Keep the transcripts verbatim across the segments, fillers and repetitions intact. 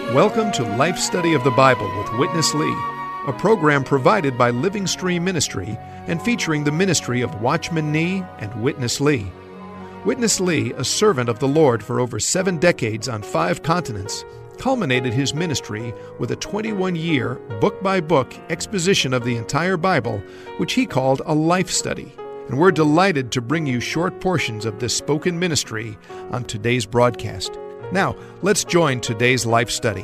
Welcome to Life Study of the Bible with Witness Lee, a program provided by Living Stream Ministry and featuring the ministry of Watchman Nee and Witness Lee. Witness Lee, a servant of the Lord for over seven decades on five continents, culminated his ministry with a twenty-one-year, book-by-book exposition of the entire Bible, which he called a life study. And we're delighted to bring you short portions of this spoken ministry on today's broadcast. Now, let's join today's life study.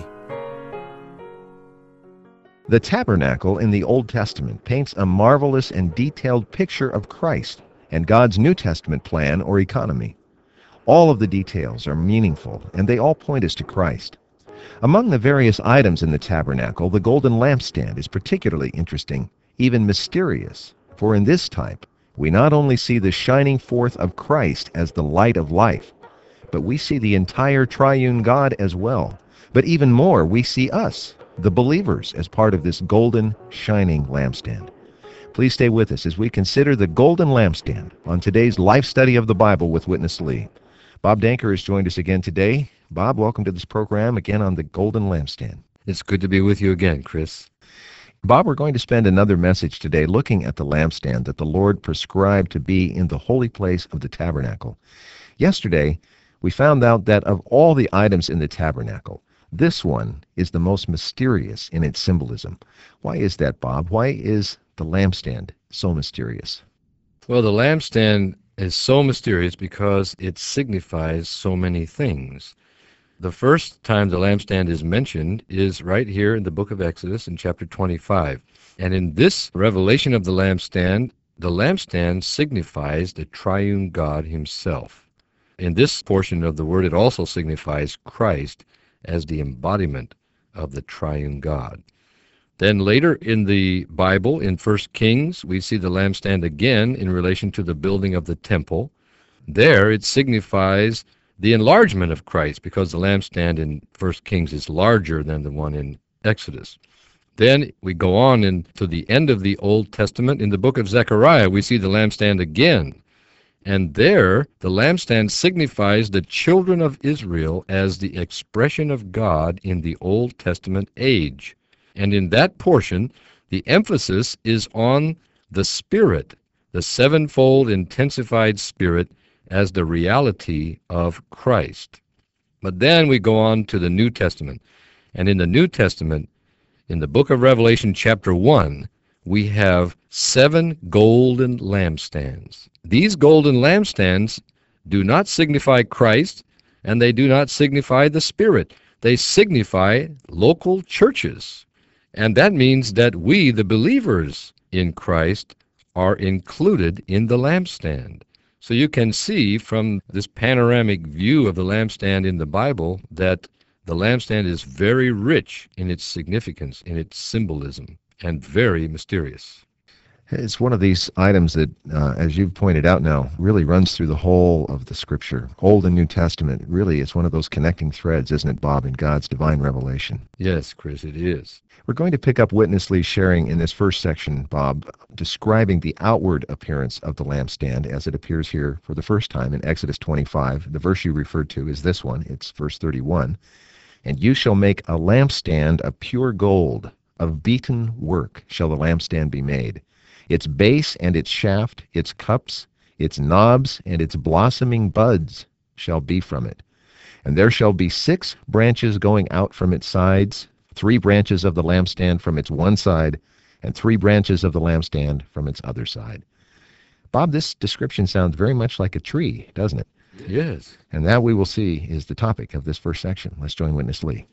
The tabernacle in the Old Testament paints a marvelous and detailed picture of Christ and God's New Testament plan or economy. All of the details are meaningful, and they all point us to Christ. Among the various items in the tabernacle, the golden lampstand is particularly interesting, even mysterious, for in this type, we not only see the shining forth of Christ as the light of life, but we see the entire triune God as well. But even more, we see us, the believers, as part of this golden, shining lampstand. Please stay with us as we consider the golden lampstand on today's Life Study of the Bible with Witness Lee. Bob Danker has joined us again today. Bob, welcome to this program again on the golden lampstand. It's good to be with you again, Chris. Bob, we're going to spend another message today looking at the lampstand that the Lord prescribed to be in the holy place of the tabernacle. Yesterday, we found out that of all the items in the tabernacle, this one is the most mysterious in its symbolism. Why is that, Bob? Why is the lampstand so mysterious? Well, the lampstand is so mysterious because it signifies so many things. The first time the lampstand is mentioned is right here in the book of Exodus in chapter twenty-five. And in this revelation of the lampstand, the lampstand signifies the triune God himself. In this portion of the word, it also signifies Christ as the embodiment of the triune God. Then later in the Bible, in First Kings, we see the lampstand again in relation to the building of the temple. There it signifies the enlargement of Christ, because the lampstand in First Kings is larger than the one in Exodus. Then we go on into the end of the Old Testament. In the book of Zechariah, we see the lampstand again. And there, the lampstand signifies the children of Israel as the expression of God in the Old Testament age. And in that portion, the emphasis is on the Spirit, the sevenfold intensified Spirit, as the reality of Christ. But then we go on to the New Testament. And in the New Testament, in the book of Revelation chapter one, we have seven golden lampstands. These golden lampstands do not signify Christ, and they do not signify the Spirit. They signify local churches. And that means that we, the believers in Christ, are included in the lampstand. So you can see from this panoramic view of the lampstand in the Bible that the lampstand is very rich in its significance, in its symbolism, and very mysterious. It's one of these items that, uh, as you've pointed out now, really runs through the whole of the Scripture, Old and New Testament. Really, it's one of those connecting threads, isn't it, Bob, in God's divine revelation? Yes, Chris, it is. We're going to pick up Witness Lee sharing in this first section, Bob, describing the outward appearance of the lampstand as it appears here for the first time in Exodus twenty-five. The verse you referred to is this one. It's verse thirty-one. And you shall make a lampstand of pure gold, of beaten work shall the lampstand be made. Its base and its shaft, its cups, its knobs, and its blossoming buds shall be from it. And there shall be six branches going out from its sides, three branches of the lampstand from its one side, and three branches of the lampstand from its other side. Bob, this description sounds very much like a tree, doesn't it? Yes. And that, we will see, is the topic of this first section. Let's join Witness Lee.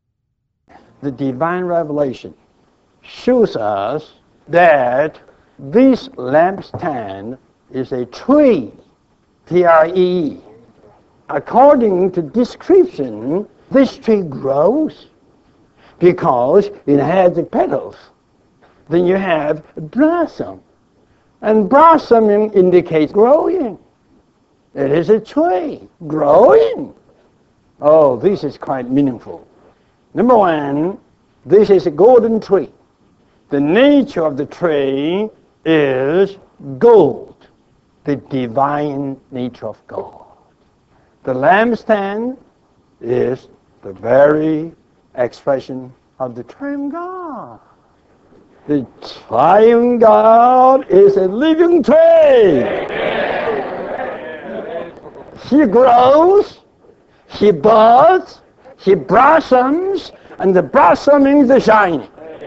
The divine revelation shows us that this lampstand is a tree, T R E E. According to description, this tree grows because it has the petals. Then you have blossom. And blossoming indicates growing. It is a tree growing. Oh, this is quite meaningful. Number one, this is a golden tree. The nature of the tree is gold, the divine nature of God. The lampstand is the very expression of the triune God. The triune God is a living tree. He grows, he buds, he blossoms, and the blossoming is shining.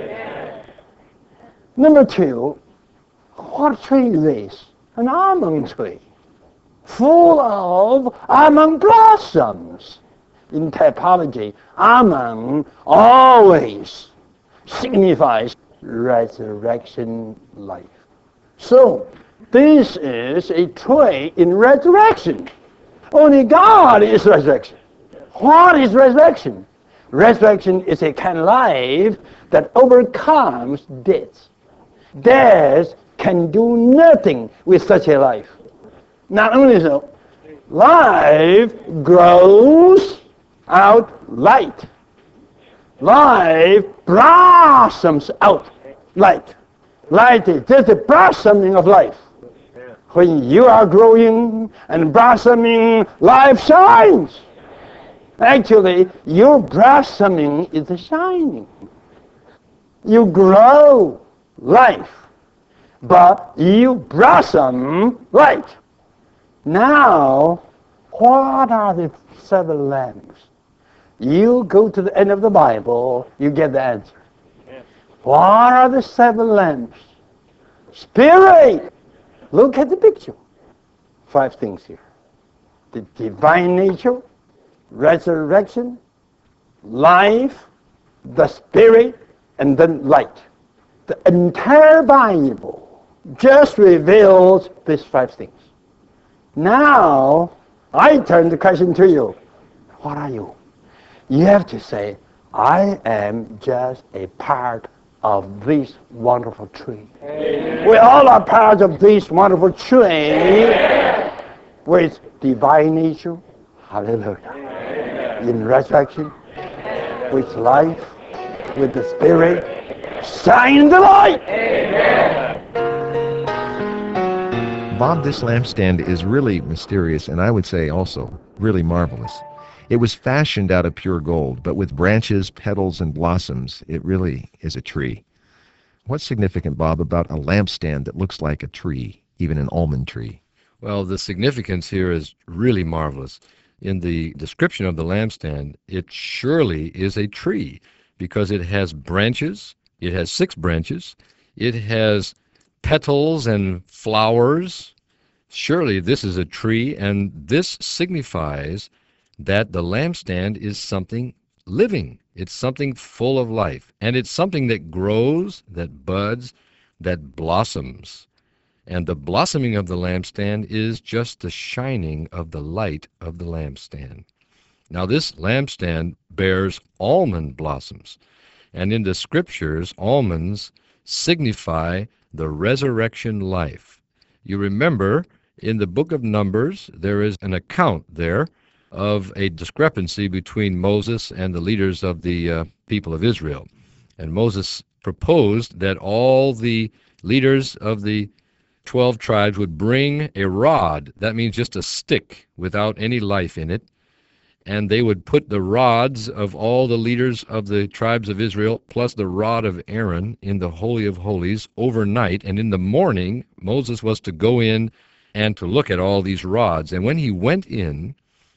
Number two, what tree is this? An almond tree, full of almond blossoms. In typology, almond always signifies resurrection life. So, this is a tree in resurrection. Only God is resurrection. What is resurrection? Resurrection is a kind of life that overcomes death. Death can do nothing with such a life. Not only so, life grows out light. Life blossoms out light. Light is just the blossoming of life. When you are growing and blossoming, life shines. Actually, your blossoming is the shining. You grow life, but you blossom light. Now, what are the seven lamps? You go to the end of the Bible, you get the answer. What are the seven lamps? Spirit! Look at the picture. Five things here. The divine nature, resurrection, life, the Spirit, and then light. The entire Bible just reveals these five things. Now, I turn the question to you. What are you? You have to say, I am just a part of this wonderful tree. Amen. We all are part of this wonderful tree. Amen. With divine nature, hallelujah, amen. In resurrection, with life, with the Spirit, shine the light. Amen. Bob, this lampstand is really mysterious, and I would say also really marvelous. It was fashioned out of pure gold, but with branches, petals, and blossoms, it really is a tree. What's significant, Bob, about a lampstand that looks like a tree, even an almond tree? Well, the significance here is really marvelous. In the description of the lampstand, it surely is a tree because it has branches, it has six branches, it has petals and flowers. Surely this is a tree, and this signifies that the lampstand is something living. It's something full of life. And it's something that grows, that buds, that blossoms. And the blossoming of the lampstand is just the shining of the light of the lampstand. Now this lampstand bears almond blossoms. And in the scriptures, almonds signify the resurrection life. You remember, in the book of Numbers, there is an account there of a discrepancy between Moses and the leaders of the uh, people of Israel. And Moses proposed that all the leaders of the twelve tribes would bring a rod. That means just a stick without any life in it. And they would put the rods of all the leaders of the tribes of Israel, plus the rod of Aaron, in the Holy of Holies overnight. And in the morning, Moses was to go in and to look at all these rods. And when he went in,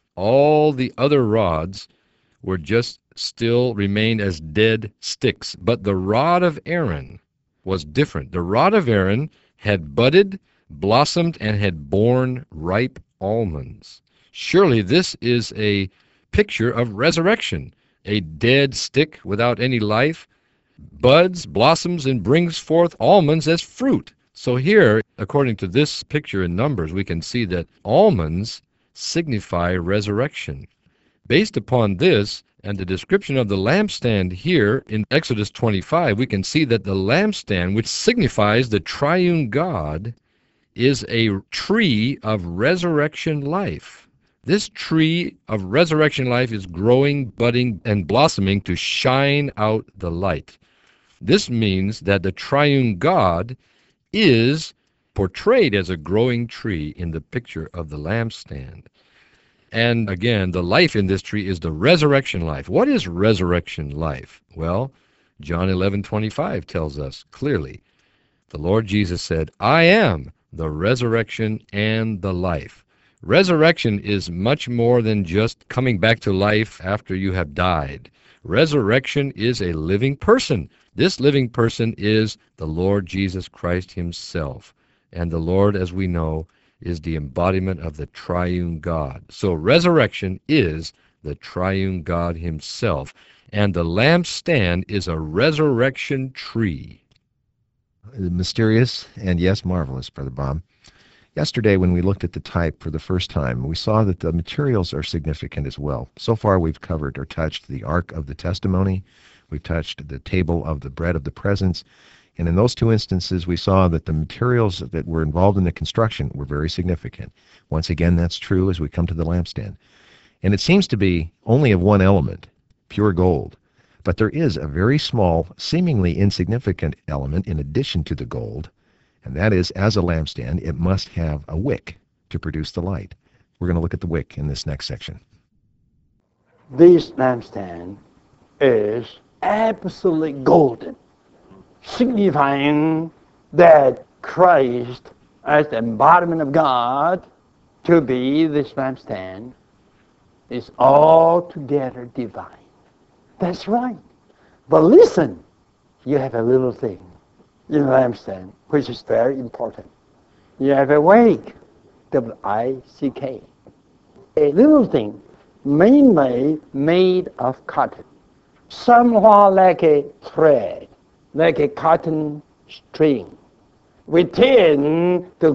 all the other rods were just still remained as dead sticks. But the rod of Aaron was different. The rod of Aaron had budded, blossomed, and had borne ripe almonds. Surely this is a picture of resurrection. A dead stick without any life buds, blossoms, and brings forth almonds as fruit. So here, according to this picture in Numbers, we can see that almonds signify resurrection. Based upon this and the description of the lampstand here in Exodus twenty-five, we can see that the lampstand, which signifies the triune God, is a tree of resurrection life. This tree of resurrection life is growing, budding, and blossoming to shine out the light. This means that the triune God is portrayed as a growing tree in the picture of the lampstand. And again, the life in this tree is the resurrection life. What is resurrection life? Well, John eleven twenty-five tells us clearly. The Lord Jesus said, I am the resurrection and the life. Resurrection is much more than just coming back to life after you have died. Resurrection is a living person. This living person is the Lord Jesus Christ himself. And the Lord, as we know, is the embodiment of the triune God. So resurrection is the triune God himself. And the lampstand is a resurrection tree. Mysterious and, yes, marvelous, Brother Bob. Yesterday, when we looked at the type for the first time, we saw that the materials are significant as well. So far, we've covered or touched the Ark of the Testimony. We've touched the table of the bread of the presence. And in those two instances, we saw that the materials that were involved in the construction were very significant. Once again, that's true as we come to the lampstand. And it seems to be only of one element, pure gold. But there is a very small, seemingly insignificant element in addition to the gold, and that is, as a lampstand, it must have a wick to produce the light. We're going to look at the wick in this next section. This lampstand is absolutely golden, signifying that Christ, as the embodiment of God, to be this lampstand, is altogether divine. That's right. But listen, you have a little thing in the lampstand, which is very important. You have a wick, W I C K. A little thing, mainly made of cotton, somewhat like a thread, like a cotton string, within the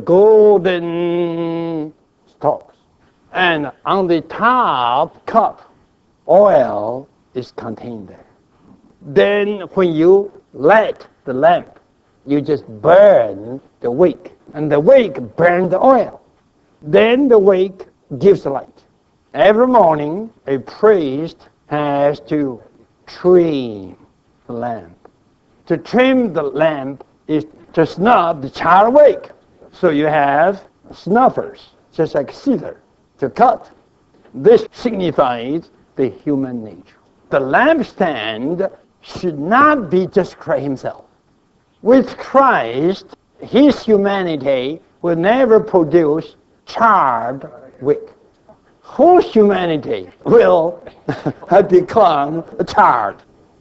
golden stalks. And on the top cup, oil is contained there. Then when you light the lamp, you just burn the wick, and the wick burns the oil. Then the wick gives the light. Every morning, a priest has to trim the lamp. To trim the lamp is to snuff the charred wick. So you have snuffers, just like scissors, to cut. This signifies the human nature. The lampstand should not be just Christ himself. With Christ, his humanity will never produce charred wick. Whose humanity will have become charred?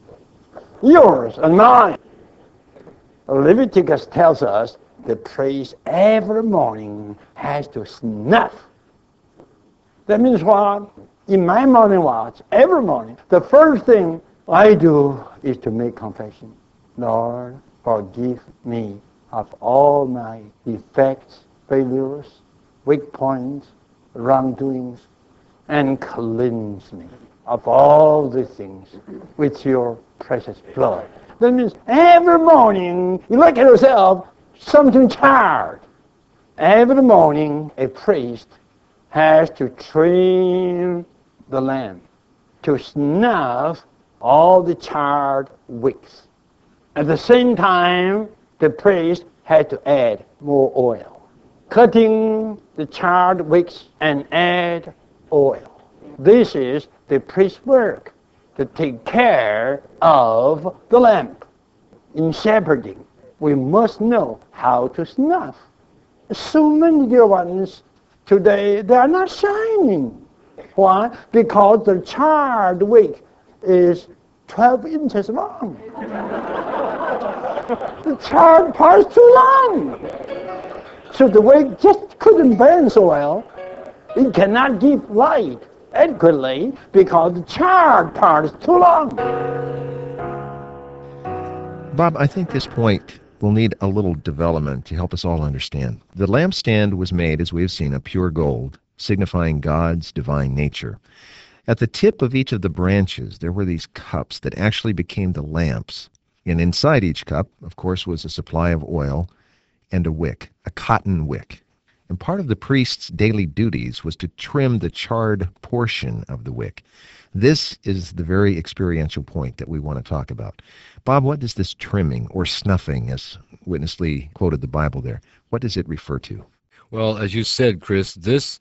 Yours and mine. Leviticus tells us the priest every morning has to snuff. That means what? In my morning watch, every morning, the first thing I do is to make confession. Lord, forgive me of all my defects, failures, weak points, wrongdoings, and cleanse me of all the things with your precious blood. That means every morning you look at yourself, something charred. Every morning a priest has to trim the lamp, to snuff all the charred wicks. At the same time, the priest had to add more oil, cutting the charred wicks and add oil. This is the priest's work, to take care of the lamp. In shepherding, we must know how to snuff. So many dear ones today, they are not shining. Why? Because the charred wick is twelve inches long. The charred part is too long. So the wick just couldn't burn so well. It cannot give light adequately because the charred part is too long. Bob, I think this point will need a little development to help us all understand. The lampstand was made, as we have seen, of pure gold, signifying God's divine nature. At the tip of each of the branches, there were these cups that actually became the lamps. And inside each cup, of course, was a supply of oil and a wick, a cotton wick. And part of the priest's daily duties was to trim the charred portion of the wick. This is the very experiential point that we want to talk about. Bob, what does this trimming or snuffing, as Witness Lee quoted the Bible there, what does it refer to? Well, as you said, Chris, this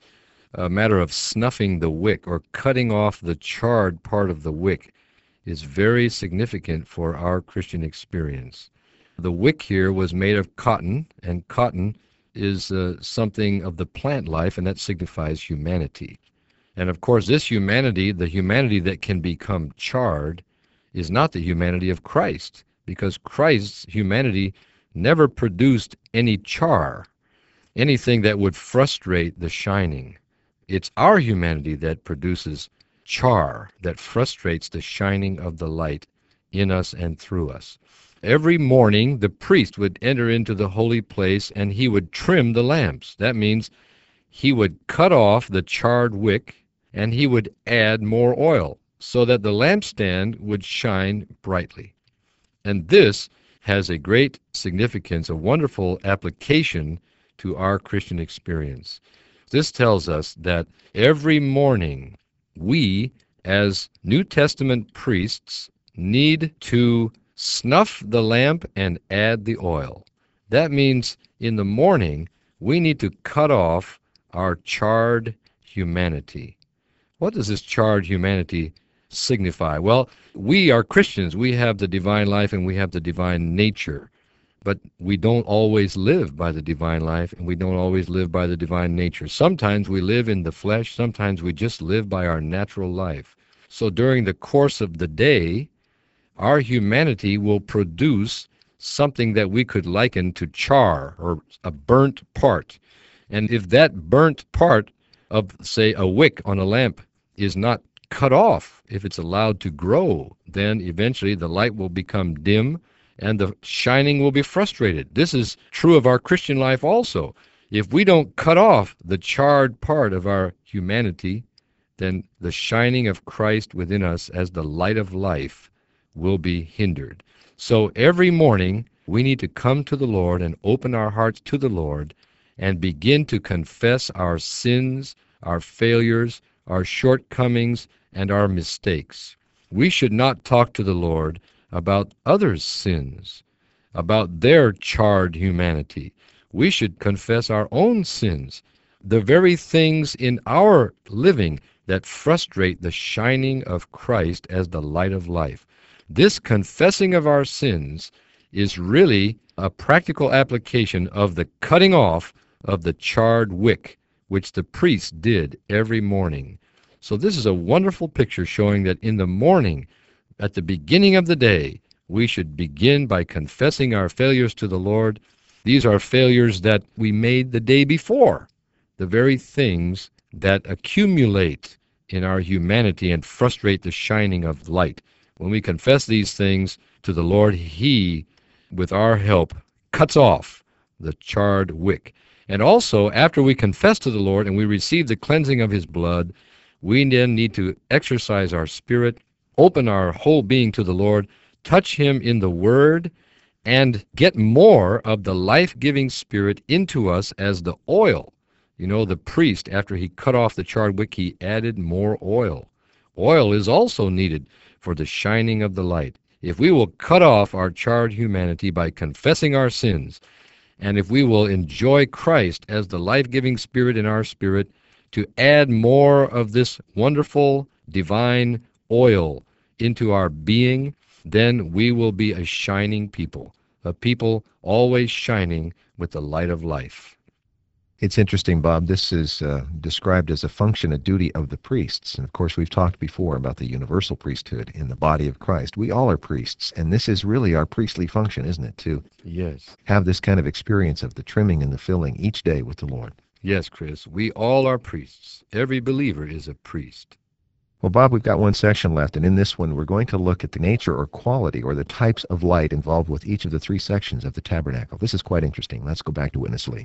a matter of snuffing the wick or cutting off the charred part of the wick is very significant for our Christian experience. The wick here was made of cotton, and cotton is uh, something of the plant life, and that signifies humanity. And of course, this humanity, the humanity that can become charred, is not the humanity of Christ, because Christ's humanity never produced any char, anything that would frustrate the shining. It's our humanity that produces char, that frustrates the shining of the light in us and through us. Every morning, the priest would enter into the holy place and he would trim the lamps. That means he would cut off the charred wick and he would add more oil so that the lampstand would shine brightly. And this has a great significance, a wonderful application to our Christian experience. This tells us that every morning we, as New Testament priests, need to snuff the lamp and add the oil. That means in the morning we need to cut off our charred humanity. What does this charred humanity signify? Well, we are Christians. We have the divine life and we have the divine nature. But we don't always live by the divine life and we don't always live by the divine nature. Sometimes we live in the flesh. Sometimes we just live by our natural life. So during the course of the day, our humanity will produce something that we could liken to char or a burnt part. And if that burnt part of, say, a wick on a lamp is not cut off, if it's allowed to grow, then eventually the light will become dim and the shining will be frustrated. This is true of our Christian life also. If we don't cut off the charred part of our humanity, then the shining of Christ within us as the light of life will be hindered. So every morning we need to come to the Lord and open our hearts to the Lord and begin to confess our sins, our failures, our shortcomings, and our mistakes. We should not talk to the Lord about others' sins, about their charred humanity. We should confess our own sins, the very things in our living that frustrate the shining of Christ as the light of life. This confessing of our sins is really a practical application of the cutting off of the charred wick, which the priest did every morning. So this is a wonderful picture showing that in the morning, at the beginning of the day, we should begin by confessing our failures to the Lord. These are failures that we made the day before, the very things that accumulate in our humanity and frustrate the shining of light. When we confess these things to the Lord, He, with our help, cuts off the charred wick. And also, after we confess to the Lord and we receive the cleansing of His blood, we then need to exercise our spirit, open our whole being to the Lord, touch Him in the Word, and get more of the life-giving Spirit into us as the oil. You know, the priest, after he cut off the charred wick, he added more oil. Oil is also needed for the shining of the light. If we will cut off our charred humanity by confessing our sins, and if we will enjoy Christ as the life-giving Spirit in our spirit, to add more of this wonderful divine oil into our being, then we will be a shining people, a people always shining with the light of life. It's interesting, Bob. This is uh, described as a function, a duty of the priests. And of course, we've talked before about the universal priesthood in the body of Christ. We all are priests, and this is really our priestly function, isn't it, to Yes. have this kind of experience of the trimming and the filling each day with the Lord. Yes, Chris. We all are priests. Every believer is a priest. Well, Bob, we've got one section left, and in this one, we're going to look at the nature or quality or the types of light involved with each of the three sections of the tabernacle. This is quite interesting. Let's go back to Witness Lee.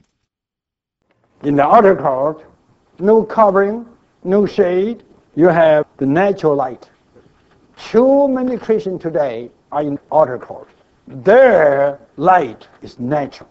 In the outer court, no covering, no shade. You have the natural light. Too many Christians today are in outer court. Their light is natural.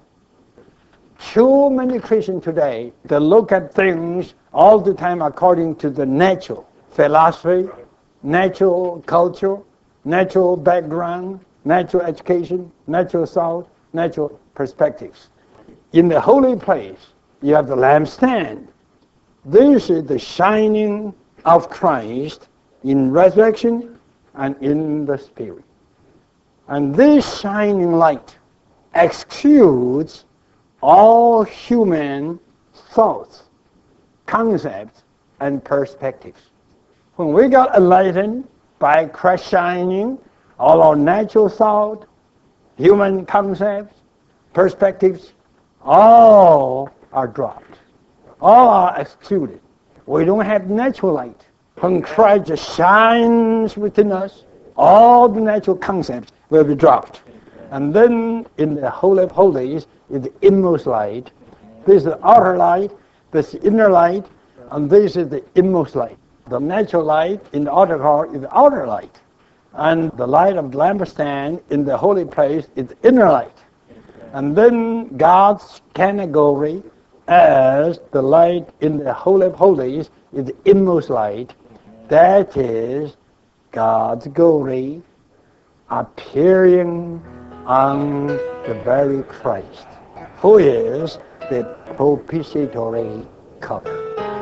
Too many Christians today, they look at things all the time according to the natural philosophy, natural culture, natural background, natural education, natural thought, natural perspectives. In the holy place, you have the lampstand. This is the shining of Christ in resurrection and in the Spirit. And this shining light excludes all human thoughts, concepts, and perspectives. When we got enlightened by Christ shining, all our natural thought, human concepts, perspectives, all are dropped. All are excluded. We don't have natural light. When Christ just shines within us, all the natural concepts will be dropped. And then in the Holy of Holies is the inmost light. This is the outer light, this is the inner light, and this is the inmost light. The natural light in the outer court is the outer light. And the light of the lampstand in the holy place is the inner light. And then God's category as the light in the Holy of Holies is the inmost light. That is God's glory appearing on the very Christ, who is the propitiatory cover.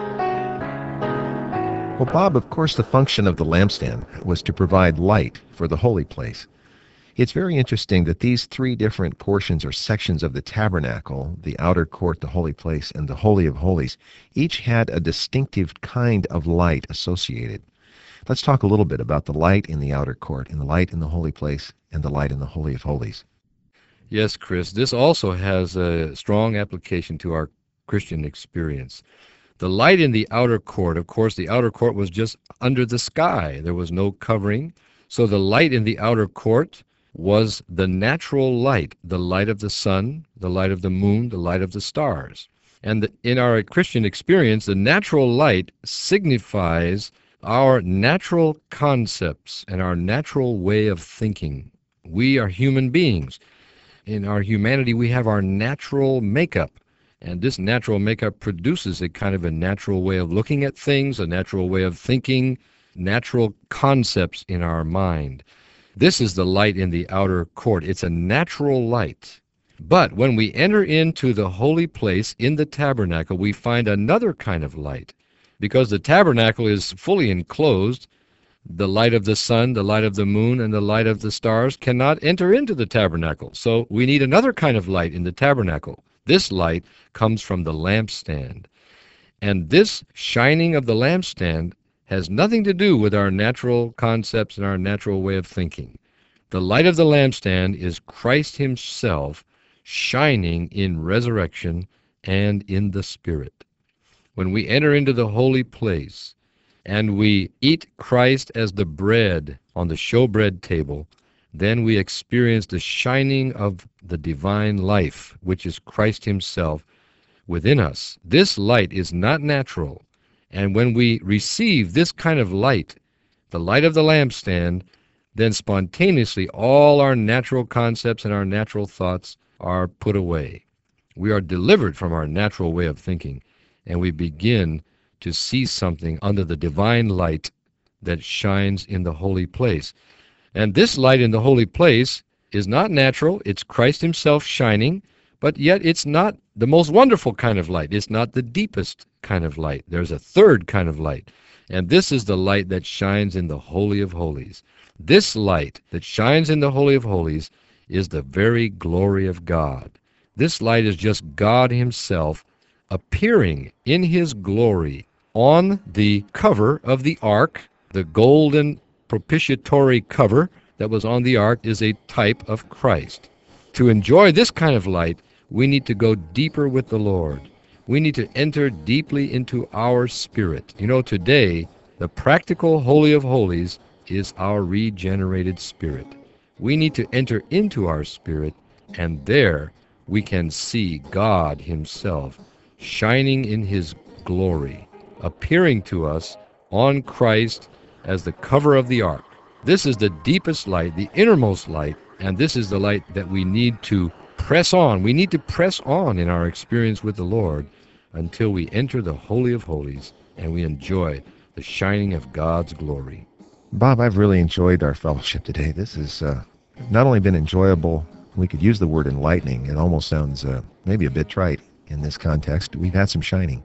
Well, Bob, of course, the function of the lampstand was to provide light for the holy place. It's very interesting that these three different portions or sections of the tabernacle, the outer court, the holy place, and the Holy of Holies, each had a distinctive kind of light associated. Let's talk a little bit about the light in the outer court, and the light in the holy place, and the light in the Holy of Holies. Yes, Chris, this also has a strong application to our Christian experience. The light in the outer court, of course, the outer court was just under the sky. There was no covering. So the light in the outer court was the natural light, the light of the sun, the light of the moon, the light of the stars. And the, in our Christian experience, the natural light signifies our natural concepts and our natural way of thinking. We are human beings. In our humanity, we have our natural makeup. And this natural makeup produces a kind of a natural way of looking at things, a natural way of thinking, natural concepts in our mind. This is the light in the outer court. It's a natural light. But when we enter into the holy place in the tabernacle, we find another kind of light. Because the tabernacle is fully enclosed, the light of the sun, the light of the moon, and the light of the stars cannot enter into the tabernacle. So we need another kind of light in the tabernacle. This light comes from the lampstand. And this shining of the lampstand has nothing to do with our natural concepts and our natural way of thinking. The light of the lampstand is Christ himself shining in resurrection and in the Spirit. When we enter into the holy place and we eat Christ as the bread on the showbread table, then we experience the shining of the divine life, which is Christ himself within us. This light is not natural. And when we receive this kind of light, the light of the lampstand, then spontaneously all our natural concepts and our natural thoughts are put away. We are delivered from our natural way of thinking, and we begin to see something under the divine light that shines in the holy place. And this light in the holy place is not natural. It's Christ himself shining, but yet it's not the most wonderful kind of light. It's not the deepest kind of light. There's a third kind of light, and this is the light that shines in the Holy of Holies. This light that shines in the Holy of Holies is the very glory of God. This light is just God himself appearing in his glory on the cover of the ark. The golden propitiatory cover that was on the ark is a type of Christ. To enjoy this kind of light, we need to go deeper with the Lord. We need to enter deeply into our spirit. You know, today, the practical Holy of Holies is our regenerated spirit. We need to enter into our spirit, and there we can see God himself shining in his glory, appearing to us on Christ as the cover of the ark. This is the deepest light, the innermost light, and this is the light that we need to press on. We need to press on in our experience with the Lord until we enter the Holy of Holies and we enjoy the shining of God's glory. Bob, I've really enjoyed our fellowship today. This has uh, not only been enjoyable, we could use the word enlightening. It almost sounds uh, maybe a bit trite in this context. We've had some shining.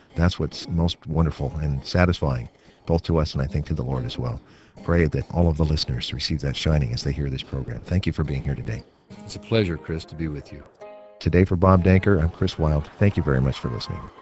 That's what's most wonderful and satisfying, both to us and I think to the Lord as well. Pray that all of the listeners receive that shining as they hear this program. Thank you for being here today. It's a pleasure, Chris, to be with you. Today for Bob Danker, I'm Chris Wilde. Thank you very much for listening.